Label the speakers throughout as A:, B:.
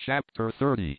A: Chapter 30.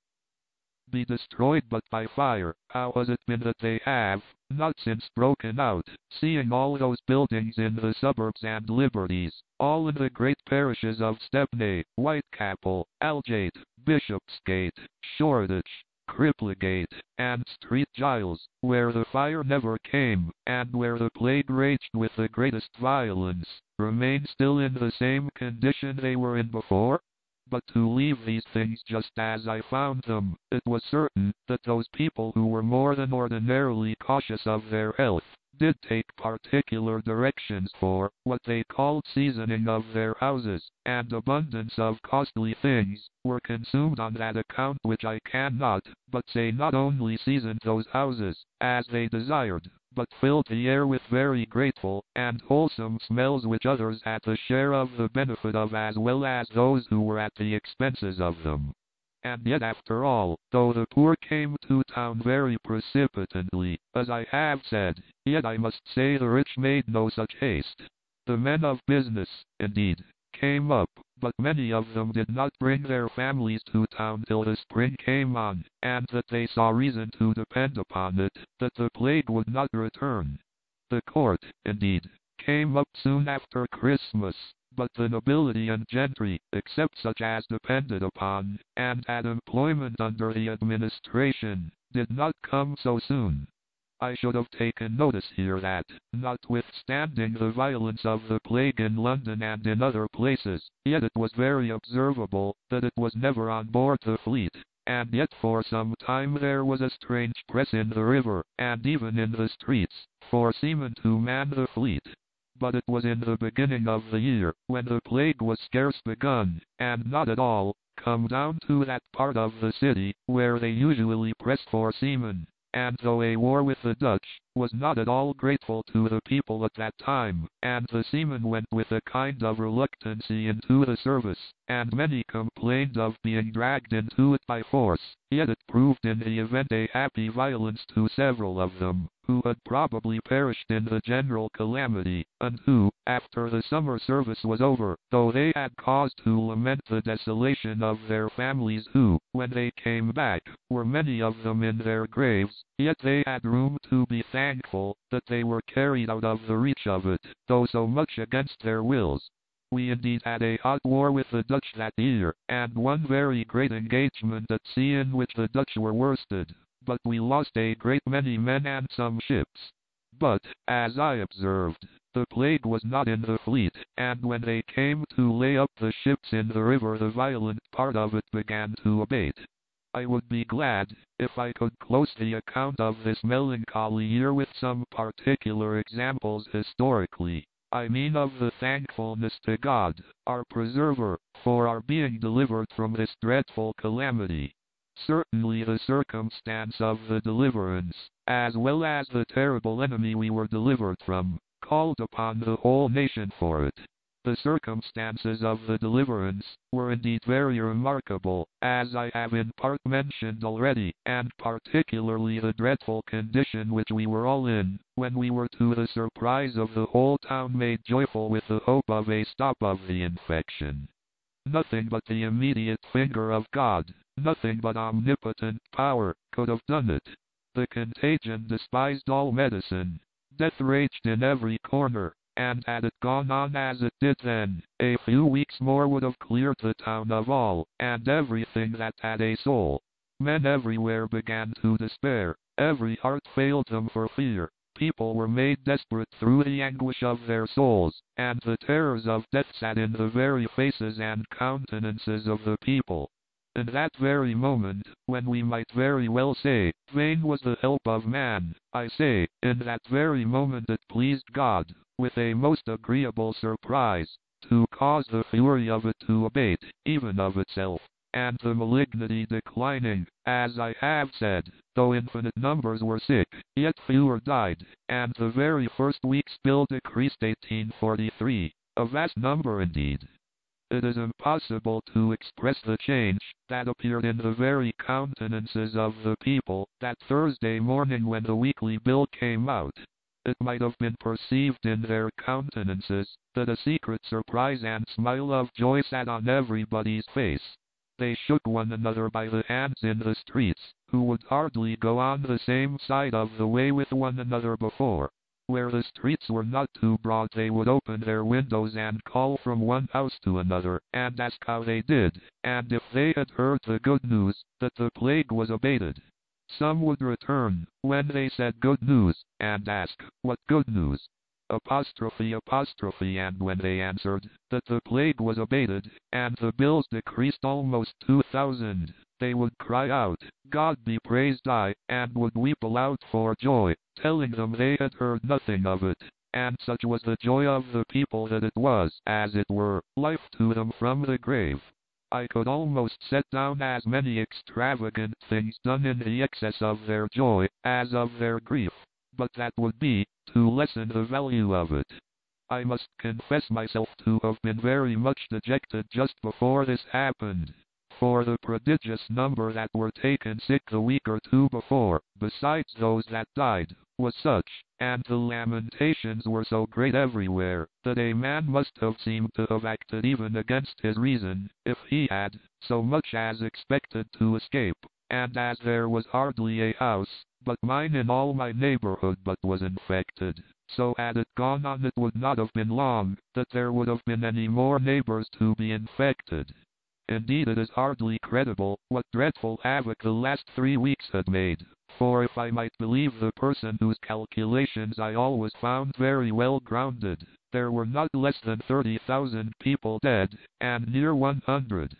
A: Be destroyed but by fire. How has it been that they have not since broken out, seeing all those buildings in the suburbs and liberties, all in the great parishes of Stepney, Whitechapel, Aldgate, Bishopsgate, Shoreditch, Cripplegate, and St. Giles, where the fire never came, and where the plague raged with the greatest violence, remain still in the same condition they were in before? But to leave these things just as I found them, it was certain that those people who were more than ordinarily cautious of their health, did take particular directions for what they called seasoning of their houses, and abundance of costly things were consumed on that account, which I cannot but say not only seasoned those houses, as they desired, but filled the air with very grateful and wholesome smells, which others had the share of the benefit of as well as those who were at the expenses of them. And yet after all, though the poor came to town very precipitately, as I have said, yet I must say the rich made no such haste. The men of business, indeed, came up, but many of them did not bring their families to town till the spring came on, and that they saw reason to depend upon it, that the plague would not return. The court, indeed, came up soon after Christmas, but the nobility and gentry, except such as depended upon, and had employment under the administration, did not come so soon. I should have taken notice here that, notwithstanding the violence of the plague in London and in other places, yet it was very observable that it was never on board the fleet, and yet for some time there was a strange press in the river, and even in the streets, for seamen to man the fleet. But it was in the beginning of the year, when the plague was scarce begun, and not at all come down to that part of the city where they usually press for seamen. And though a war with the Dutch was not at all grateful to the people at that time, and the seamen went with a kind of reluctancy into the service, and many complained of being dragged into it by force, yet it proved in the event a happy violence to several of them, who had probably perished in the general calamity, and who, after the summer service was over, though they had cause to lament the desolation of their families who, when they came back, were many of them in their graves, yet they had room to be thankful that they were carried out of the reach of it, though so much against their wills. We indeed had a hot war with the Dutch that year, and one very great engagement at sea in which the Dutch were worsted, but we lost a great many men and some ships. But, as I observed, the plague was not in the fleet, and when they came to lay up the ships in the river the violent part of it began to abate. I would be glad if I could close the account of this melancholy year with some particular examples historically. I mean of the thankfulness to God, our preserver, for our being delivered from this dreadful calamity. Certainly the circumstance of the deliverance, as well as the terrible enemy we were delivered from, called upon the whole nation for it. The circumstances of the deliverance were indeed very remarkable, as I have in part mentioned already, and particularly the dreadful condition which we were all in, when we were to the surprise of the whole town made joyful with the hope of a stop of the infection. Nothing but the immediate finger of God, nothing but omnipotent power, could have done it. The contagion despised all medicine. Death raged in every corner, and had it gone on as it did then, a few weeks more would have cleared the town of all, and everything that had a soul. Men everywhere began to despair, every heart failed them for fear. People were made desperate through the anguish of their souls, and the terrors of death sat in the very faces and countenances of the people. In that very moment, when we might very well say, vain was the help of man, I say, in that very moment it pleased God, with a most agreeable surprise, to cause the fury of it to abate, even of itself, and the malignity declining, as I have said, though infinite numbers were sick, yet fewer died, and the very first week still decreased 1843, a vast number indeed. It is impossible to express the change that appeared in the very countenances of the people that Thursday morning when the weekly bill came out. It might have been perceived in their countenances that a secret surprise and smile of joy sat on everybody's face. They shook one another by the hands in the streets, who would hardly go on the same side of the way with one another before. Where the streets were not too broad they would open their windows and call from one house to another, and ask how they did, and if they had heard the good news, that the plague was abated. Some would return, when they said good news, and ask, what good news? Apostrophe, and when they answered, that the plague was abated, and the bills decreased almost 2,000, they would cry out, God be praised, and would weep aloud for joy, telling them they had heard nothing of it. And such was the joy of the people that it was, as it were, life to them from the grave. I could almost set down as many extravagant things done in the excess of their joy, as of their grief, but that would be, to lessen the value of it. I must confess myself to have been very much dejected just before this happened. For the prodigious number that were taken sick the week or two before, besides those that died, was such, and the lamentations were so great everywhere, that a man must have seemed to have acted even against his reason, if he had so much as expected to escape. And as there was hardly a house but mine in all my neighborhood but was infected, so had it gone on it would not have been long that there would have been any more neighbors to be infected. Indeed, it is hardly credible what dreadful havoc the last 3 weeks had made, for if I might believe the person whose calculations I always found very well grounded, there were not less than 30,000 people dead, and near 100,000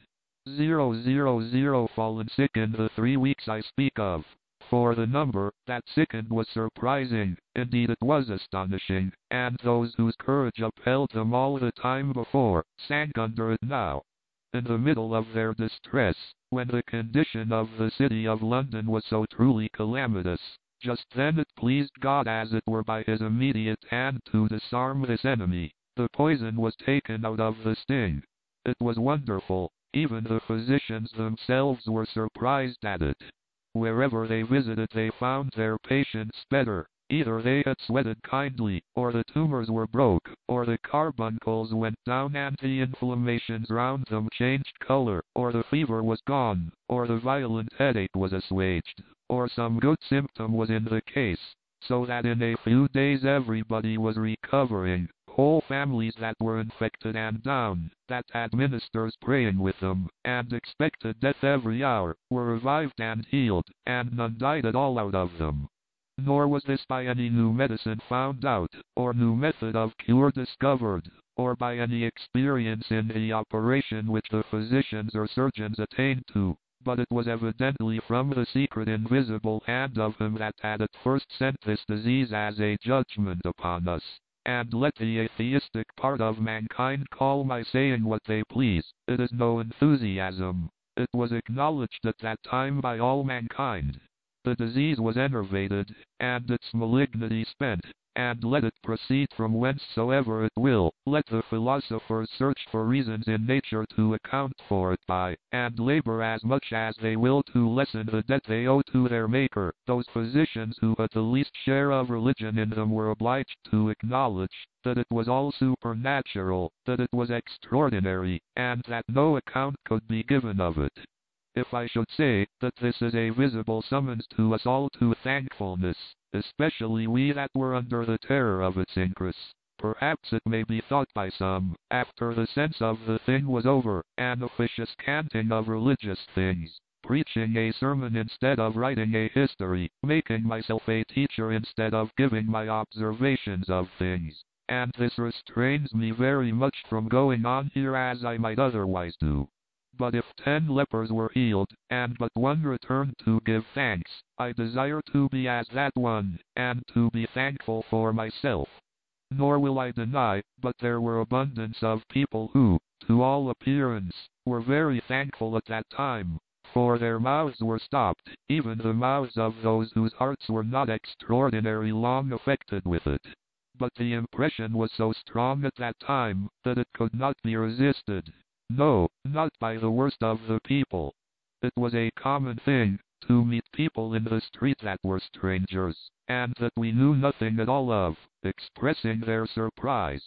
A: fallen sick in the 3 weeks I speak of. For the number that sickened was surprising, indeed it was astonishing, and those whose courage upheld them all the time before, sank under it now. In the middle of their distress, when the condition of the city of London was so truly calamitous, just then it pleased God as it were by his immediate hand to disarm this enemy. The poison was taken out of the sting. It was wonderful, even the physicians themselves were surprised at it. Wherever they visited they found their patients better. Either they had sweated kindly, or the tumors were broke, or the carbuncles went down and the inflammations round them changed color, or the fever was gone, or the violent headache was assuaged, or some good symptom was in the case, so that in a few days everybody was recovering. Whole families that were infected and down, that had ministers praying with them, and expected death every hour, were revived and healed, and none died at all out of them. Nor was this by any new medicine found out, or new method of cure discovered, or by any experience in the operation which the physicians or surgeons attained to, but it was evidently from the secret invisible hand of him that had at first sent this disease as a judgment upon us. And let the atheistic part of mankind call my saying what they please, it is no enthusiasm. It was acknowledged at that time by all mankind. The disease was enervated, and its malignity spent, and let it proceed from whencesoever it will, let the philosophers search for reasons in nature to account for it by, and labor as much as they will to lessen the debt they owe to their Maker. Those physicians who had the least share of religion in them were obliged to acknowledge that it was all supernatural, that it was extraordinary, and that no account could be given of it. If I should say that this is a visible summons to us all to thankfulness, especially we that were under the terror of its increase, perhaps it may be thought by some, after the sense of the thing was over, an officious canting of religious things, preaching a sermon instead of writing a history, making myself a teacher instead of giving my observations of things, and this restrains me very much from going on here as I might otherwise do. But if 10 lepers were healed, and but one returned to give thanks, I desire to be as that one, and to be thankful for myself. Nor will I deny, but there were abundance of people who, to all appearance, were very thankful at that time, for their mouths were stopped, even the mouths of those whose hearts were not extraordinarily long affected with it. But the impression was so strong at that time, that it could not be resisted. No, not by the worst of the people. It was a common thing to meet people in the street that were strangers, and that we knew nothing at all of, expressing their surprise.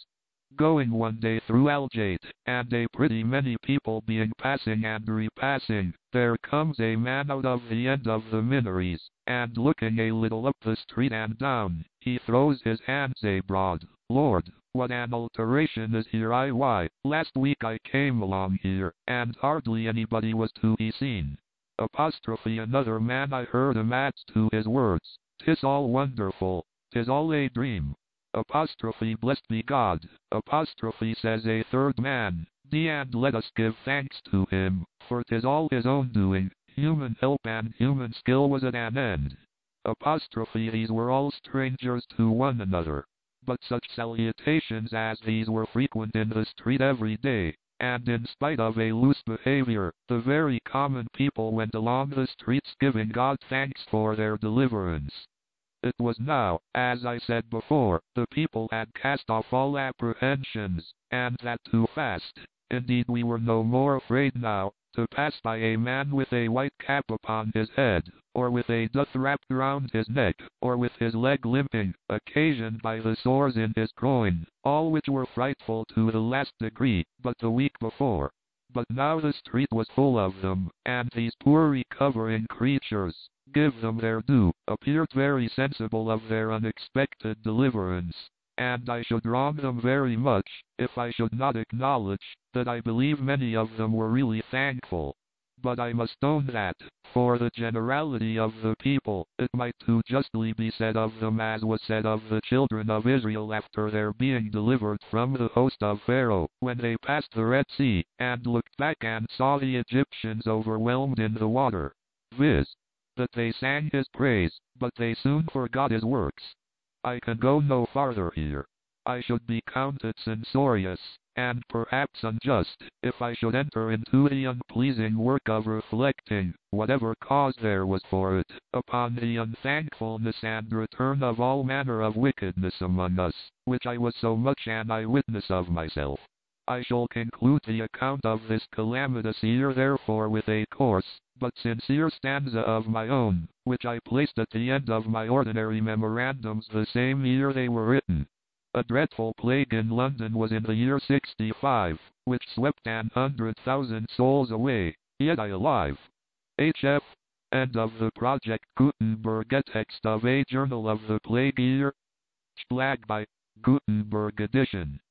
A: Going one day through Algate, and a pretty many people being passing and repassing, there comes a man out of the end of the Minories, and looking a little up the street and down, he throws his hands abroad. Lord, what an alteration is here! Why, last week I came along here, and hardly anybody was to be seen. Apostrophe another man, I heard him adds to his words, "'Tis all wonderful, 'tis all a dream." Apostrophe blessed be God. Apostrophe says a third man, D, and let us give thanks to him, for 'tis all his own doing, human help and human skill was at an end. Apostrophe these were all strangers to one another, but such salutations as these were frequent in the street every day, and in spite of a loose behavior, the very common people went along the streets giving God thanks for their deliverance. It was now, as I said before, the people had cast off all apprehensions, and that too fast. Indeed we were no more afraid now, to pass by a man with a white cap upon his head, or with a doth wrapped round his neck, or with his leg limping, occasioned by the sores in his groin, all which were frightful to the last degree, but the week before. But now the street was full of them, and these poor recovering creatures, give them their due, appeared very sensible of their unexpected deliverance, and I should wrong them very much, if I should not acknowledge, that I believe many of them were really thankful. But I must own that, for the generality of the people, it might too justly be said of them as was said of the children of Israel after their being delivered from the host of Pharaoh, when they passed the Red Sea, and looked back and saw the Egyptians overwhelmed in the water, viz., that they sang his praise, but they soon forgot his works. I can go no farther here. I should be counted censorious, and perhaps unjust, if I should enter into the unpleasing work of reflecting, whatever cause there was for it, upon the unthankfulness and return of all manner of wickedness among us, which I was so much an eyewitness of myself. I shall conclude the account of this calamitous year therefore with a coarse, but sincere stanza of my own, which I placed at the end of my ordinary memorandums the same year they were written. A dreadful plague in London was in the year 65, which swept 100,000 souls away, yet I alive. H.F. End of the project Gutenberg text of a Journal of the Plague Year. Splag by Gutenberg edition.